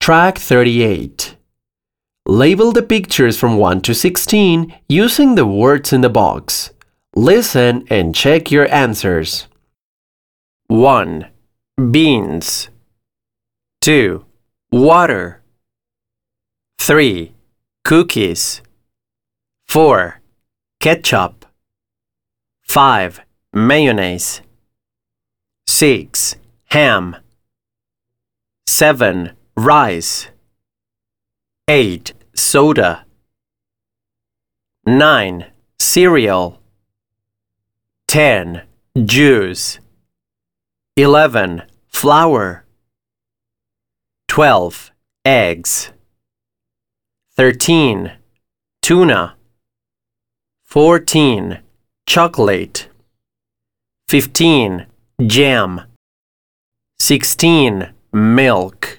Track 38. Label the pictures from 1 to 16 using the words in the box. Listen and check your answers. 1. Beans. 2. Water. 3. Cookies. 4. Ketchup. 5. Mayonnaise. 6. Ham. 7. Rice. 8. Soda. 9. Cereal. 10. Juice. 11. Flour. 12. Eggs. 13. Tuna. 14. Chocolate. 15. Jam. 16. Milk.